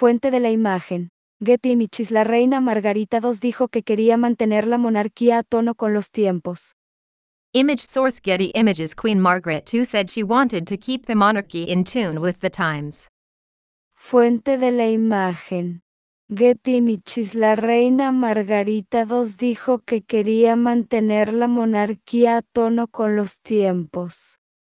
Fuente de la imagen. Getty Images. La reina Margarita II dijo que quería mantener la monarquía a tono con los tiempos. Image source Getty Images. Queen Margaret II said she wanted to keep the monarchy in tune with the times. Fuente de la imagen. Getty Images. La reina Margarita II dijo que quería mantener la monarquía a tono con los tiempos.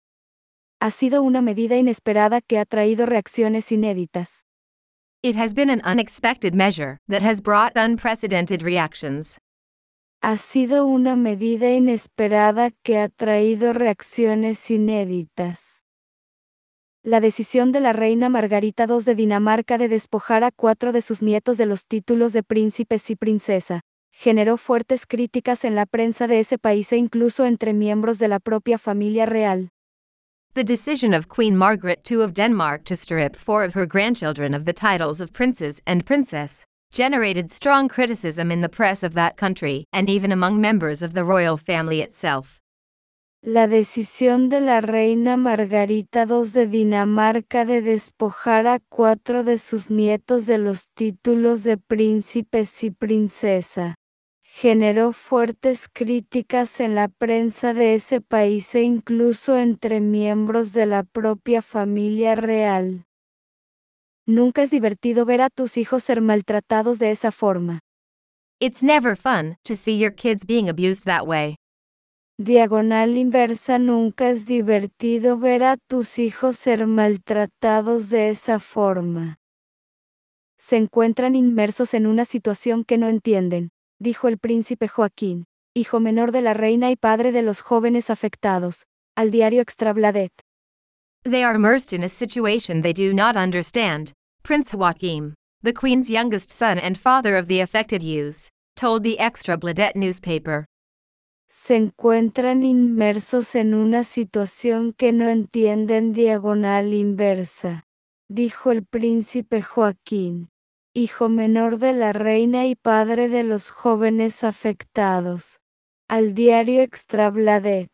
Ha sido una medida inesperada que ha traído reacciones inéditas. It has been an unexpected measure that has brought unprecedented reactions. Ha sido una medida inesperada que ha traído reacciones inéditas. La decisión de la reina Margarita II de Dinamarca de despojar a 4 de sus nietos de los títulos de príncipes y princesa, generó fuertes críticas en la prensa de ese país e incluso entre miembros de la propia familia real. The decision of Queen Margaret II of Denmark to strip 4 of her grandchildren of the titles of princes and princess generated strong criticism in the press of that country and even among members of the royal family itself. La decisión de la reina Margarita II de Dinamarca de despojar a 4 de sus nietos de los títulos de príncipes y princesa generó fuertes críticas en la prensa de ese país e incluso entre miembros de la propia familia real. Nunca es divertido ver a tus hijos ser maltratados de esa forma. It's never fun to see your kids being abused that way. Diagonal inversa. Nunca es divertido ver a tus hijos ser maltratados de esa forma. Se encuentran inmersos en una situación que no entienden, dijo el príncipe Joaquín, hijo menor de la reina y padre de los jóvenes afectados, al diario Extrabladet. They are immersed in a situation they do not understand, Prince Joachim, the Queen's youngest son and father of the affected youths, told the Extrabladet newspaper. Se encuentran inmersos en una situación que no entienden. Diagonal inversa, dijo el príncipe Joaquín, hijo menor de la reina y padre de los jóvenes afectados, al diario Extrabladet.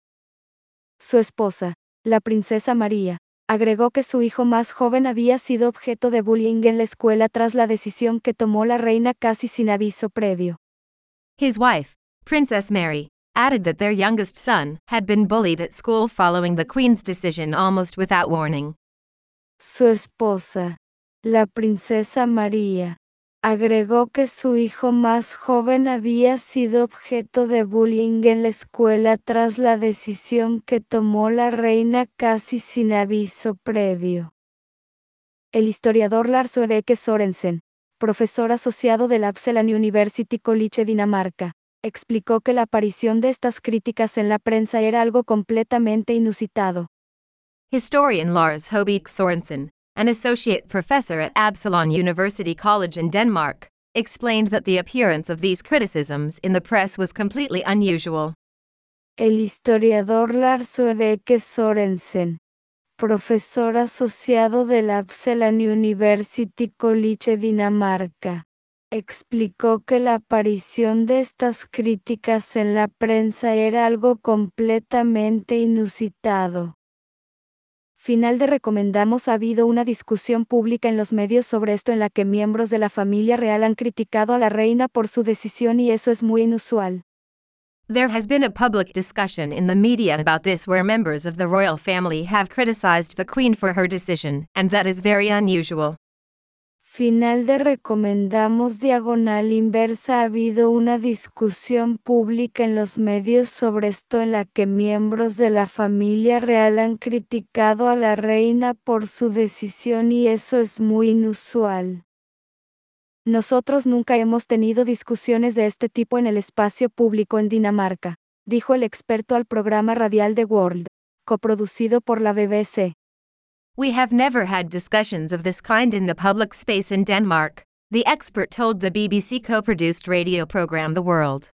Su esposa, la princesa María, agregó que su hijo más joven había sido objeto de bullying en la escuela tras la decisión que tomó la reina casi sin aviso previo. His wife, Princess Mary, added that their youngest son had been bullied at school following the Queen's decision almost without warning. Su esposa, la princesa María, agregó que su hijo más joven había sido objeto de bullying en la escuela tras la decisión que tomó la reina casi sin aviso previo. El historiador Lars Erik Sørensen, profesor asociado del Uppsala University College Dinamarca, explicó que la aparición de estas críticas en la prensa era algo completamente inusitado. Historian Lars Høbik Sørensen, an associate professor at Absalon University College in Denmark, explained that the appearance of these criticisms in the press was completely unusual. El historiador Lars Erik Sørensen, profesor asociado del Uppsala University College Dinamarca, explicó que la aparición de estas críticas en la prensa era algo completamente inusitado. Final de recomendamos. Ha habido una discusión pública en los medios sobre esto en la que miembros de la familia real han criticado a la reina por su decisión y eso es muy inusual. There has been a public discussion in the media about this where members of the royal family have criticized the Queen for her decision, and that is very unusual. Final de recomendamos. Diagonal inversa. Ha habido una discusión pública en los medios sobre esto en la que miembros de la familia real han criticado a la reina por su decisión y eso es muy inusual. Nosotros nunca hemos tenido discusiones de este tipo en el espacio público en Dinamarca, dijo el experto al programa radial The World, coproducido por la BBC. We have never had discussions of this kind in the public space in Denmark, the expert told the BBC co-produced radio program The World.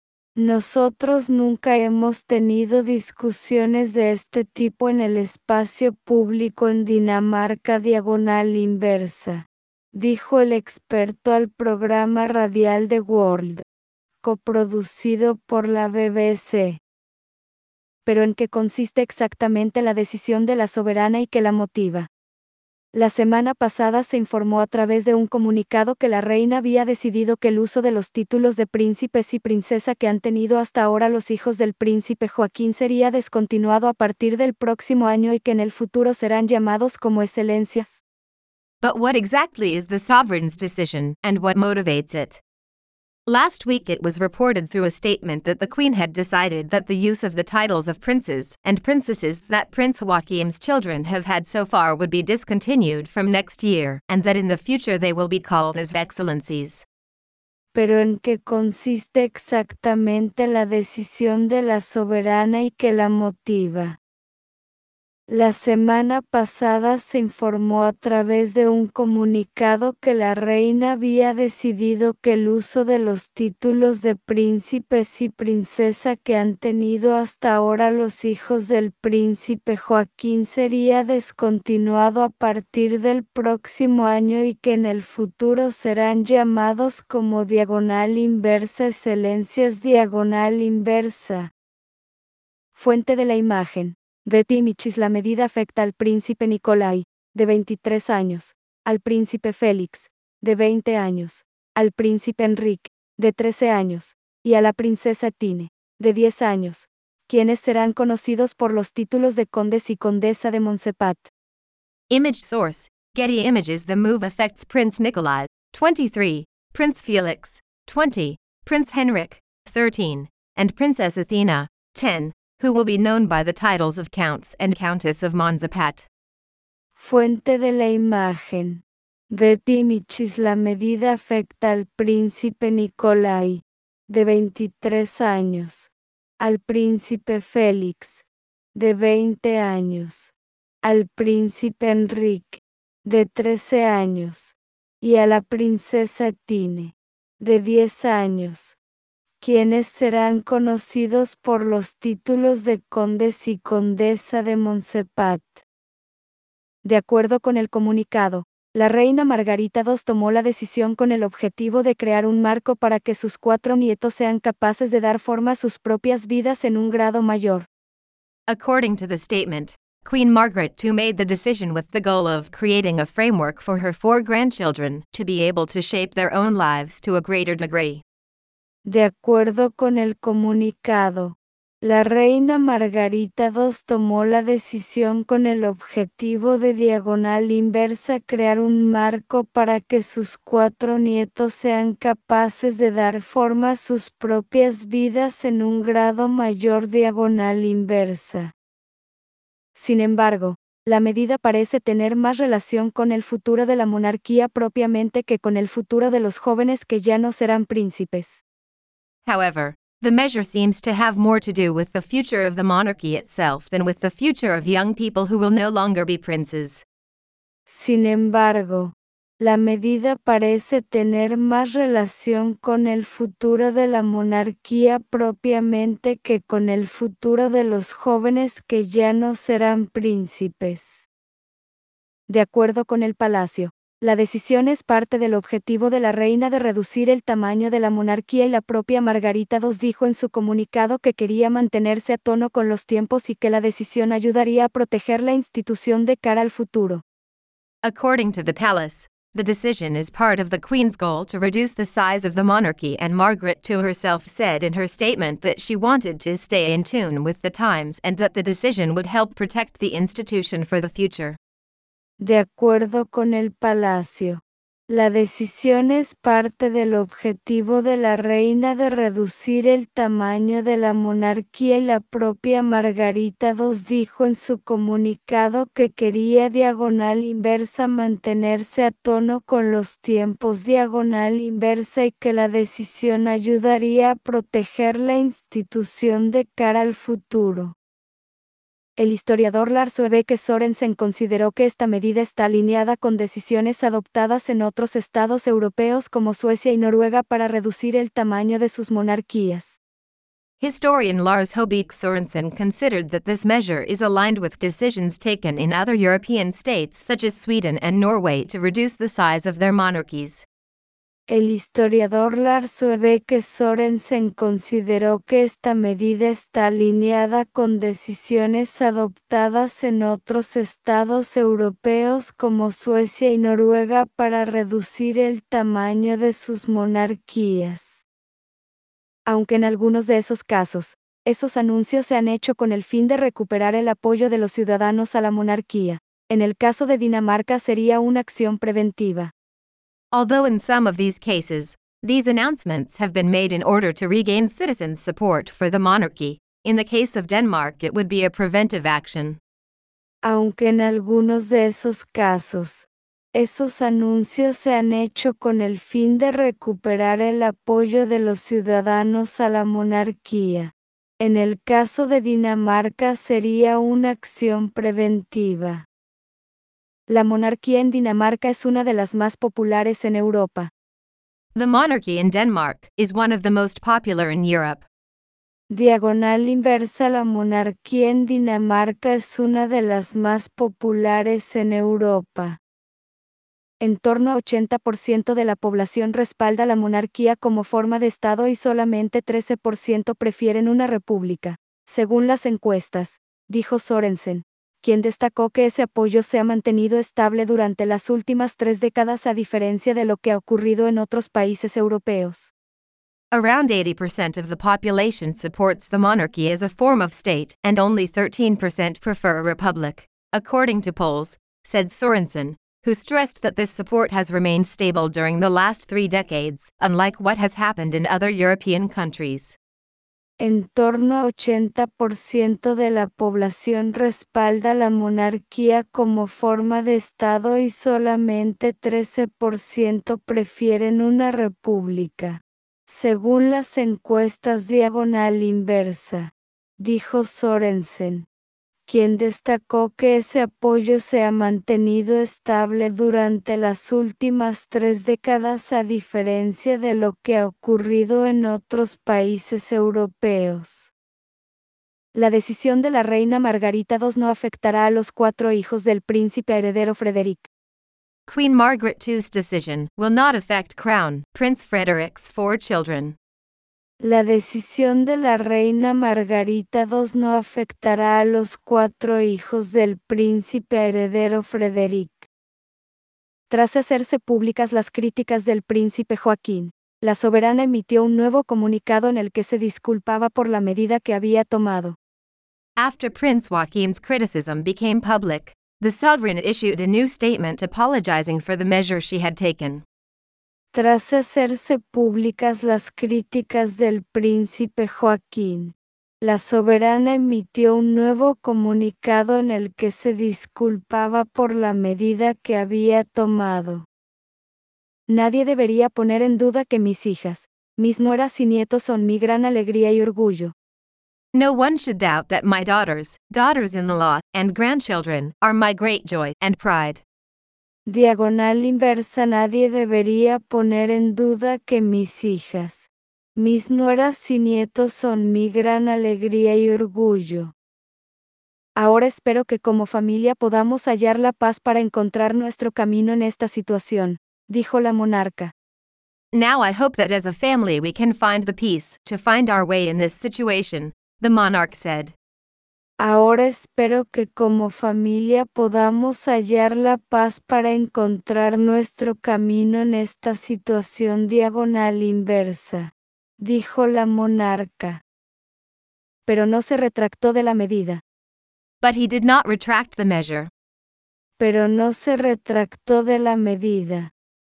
Nosotros nunca hemos tenido discusiones de este tipo en el espacio público en Dinamarca. Diagonal inversa, dijo el experto al programa radial The World, coproducido por la BBC. Pero ¿en qué consiste exactamente la decisión de la soberana y qué la motiva? La semana pasada se informó a través de un comunicado que la reina había decidido que el uso de los títulos de príncipes y princesa que han tenido hasta ahora los hijos del príncipe Joaquín sería descontinuado a partir del próximo año y que en el futuro serán llamados como excelencias. But what exactly is the sovereign's decision, and what motivates it? Last week it was reported through a statement that the Queen had decided that the use of the titles of princes and princesses that Prince Joachim's children have had so far would be discontinued from next year, and that in the future they will be called as excellencies. Pero ¿en qué consiste exactamente la decisión de la soberana y qué la motiva? La semana pasada se informó a través de un comunicado que la reina había decidido que el uso de los títulos de príncipes y princesa que han tenido hasta ahora los hijos del príncipe Joaquín sería descontinuado a partir del próximo año y que en el futuro serán llamados como diagonal inversa excelencias diagonal inversa. Fuente de la imagen. Getty Images. La medida afecta al príncipe Nikolai, de 23 años, al príncipe Félix, de 20 años, al príncipe Enrique, de 13 años, y a la princesa Tine, de 10 años, quienes serán conocidos por los títulos de condes y condesa de Montserrat. Image source, Getty Images. The move affects Prince Nikolai, 23, Prince Felix, 20, Prince Henrik, 13, and Princess Athena, 10, who will be known by the titles of Counts and Countess of Montserrat. Fuente de la imagen. Getty Images. La medida afecta al príncipe Nikolai, de 23 años, al príncipe Félix, de 20 años, al príncipe Enrique, de 13 años, y a la princesa Tine, de 10 años, quienes serán conocidos por los títulos de condes y condesa de Montserrat. De acuerdo con el comunicado, la reina Margarita II tomó la decisión con el objetivo de crear un marco para que sus 4 nietos sean capaces de dar forma a sus propias vidas en un grado mayor. According to the statement, Queen Margaret II made the decision with the goal of creating a framework for her 4 grandchildren to be able to shape their own lives to a greater degree. De acuerdo con el comunicado, la reina Margarita II tomó la decisión con el objetivo de diagonal inversa crear un marco para que sus 4 nietos sean capaces de dar forma a sus propias vidas en un grado mayor diagonal inversa. Sin embargo, la medida parece tener más relación con el futuro de la monarquía propiamente que con el futuro de los jóvenes que ya no serán príncipes. However, the measure seems to have more to do with the future of the monarchy itself than with the future of young people who will no longer be princes. Sin embargo, la medida parece tener más relación con el futuro de la monarquía propiamente que con el futuro de los jóvenes que ya no serán príncipes. De acuerdo con el Palacio, la decisión es parte del objetivo de la reina de reducir el tamaño de la monarquía y la propia Margarita II dijo en su comunicado que quería mantenerse a tono con los tiempos y que la decisión ayudaría a proteger la institución de cara al futuro. According to the palace, the decision is part of the Queen's goal to reduce the size of the monarchy, and Margaret II herself said in her statement that she wanted to stay in tune with the times and that the decision would help protect the institution for the future. De acuerdo con el Palacio, la decisión es parte del objetivo de la reina de reducir el tamaño de la monarquía y la propia Margarita II dijo en su comunicado que quería diagonal inversa mantenerse a tono con los tiempos diagonal inversa y que la decisión ayudaría a proteger la institución de cara al futuro. El historiador Lars Øveke Sørensen consideró que esta medida está alineada con decisiones adoptadas en otros estados europeos como Suecia y Noruega para reducir el tamaño de sus monarquías. Historian Lars Høvik Sørensen considered that this measure is aligned with decisions taken in other European states such as Sweden and Norway to reduce the size of their monarchies. El historiador Lars Ulrike Sørensen consideró que esta medida está alineada con decisiones adoptadas en otros estados europeos como Suecia y Noruega para reducir el tamaño de sus monarquías. Aunque en algunos de esos casos, esos anuncios se han hecho con el fin de recuperar el apoyo de los ciudadanos a la monarquía, en el caso de Dinamarca sería una acción preventiva. Although in some of these cases, these announcements have been made in order to regain citizens' support for the monarchy, in the case of Denmark it would be a preventive action. Aunque en algunos de esos casos, esos anuncios se han hecho con el fin de recuperar el apoyo de los ciudadanos a la monarquía. En el caso de Dinamarca sería una acción preventiva. La monarquía en Dinamarca es una de las más populares en Europa. The monarchy in Denmark is one of the most popular in Europe. Diagonal inversa. La monarquía en Dinamarca es una de las más populares en Europa. En torno a 80% de la población respalda la monarquía como forma de Estado y solamente 13% prefieren una república, según las encuestas, dijo Sørensen, quien destacó que ese apoyo se ha mantenido estable durante las últimas 3 décadas a diferencia de lo que ha ocurrido en otros países europeos. Around 80% of the population supports the monarchy as a form of state and only 13% prefer a republic, according to polls, said Sørensen, who stressed that this support has remained stable during the last 3 decades, unlike what has happened in other European countries. En torno a 80% de la población respalda la monarquía como forma de Estado y solamente 13% prefieren una república, según las encuestas diagonal inversa, dijo Sørensen, quien destacó que ese apoyo se ha mantenido estable durante las últimas 3 décadas a diferencia de lo que ha ocurrido en otros países europeos. La decisión de la reina Margarita II no afectará a los 4 hijos del príncipe heredero Frederick. Queen Margaret II's decision will not affect Crown Prince Frederic's 4 children. La decisión de la reina Margarita II no afectará a los 4 hijos del príncipe heredero Frederick. Tras hacerse públicas las críticas del príncipe Joaquín, la soberana emitió un nuevo comunicado en el que se disculpaba por la medida que había tomado. After Prince Joachim's criticism became public, the sovereign issued a new statement apologizing for the measure she had taken. Tras hacerse públicas las críticas del príncipe Joaquín, la soberana emitió un nuevo comunicado en el que se disculpaba por la medida que había tomado. Nadie debería poner en duda que mis hijas, mis nueras y nietos son mi gran alegría y orgullo. No one should doubt that my daughters-in-law, and grandchildren are my great joy and pride. Diagonal inversa. Nadie debería poner en duda que mis hijas, mis nueras y nietos son mi gran alegría y orgullo. Ahora espero que como familia podamos hallar la paz para encontrar nuestro camino en esta situación, dijo la monarca. Now I hope that as a family we can find the peace to find our way in this situation, the monarch said. Ahora espero que como familia podamos hallar la paz para encontrar nuestro camino en esta situación diagonal inversa, dijo la monarca. Pero no se retractó de la medida. But he did not retract the measure. Pero no se retractó de la medida.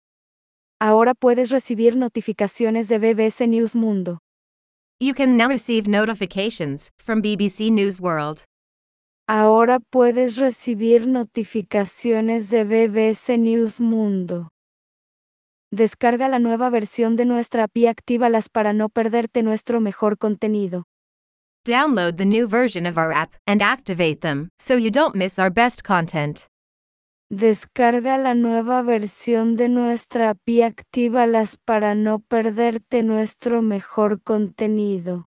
Ahora puedes recibir notificaciones de BBC News Mundo. You can now receive notifications from BBC News World. Ahora puedes recibir notificaciones de BBC News Mundo. Descarga la nueva versión de nuestra app y actívalas para no perderte nuestro mejor contenido. Download the new version of our app and activate them so you don't miss our best content. Descarga la nueva versión de nuestra app y actívalas para no perderte nuestro mejor contenido.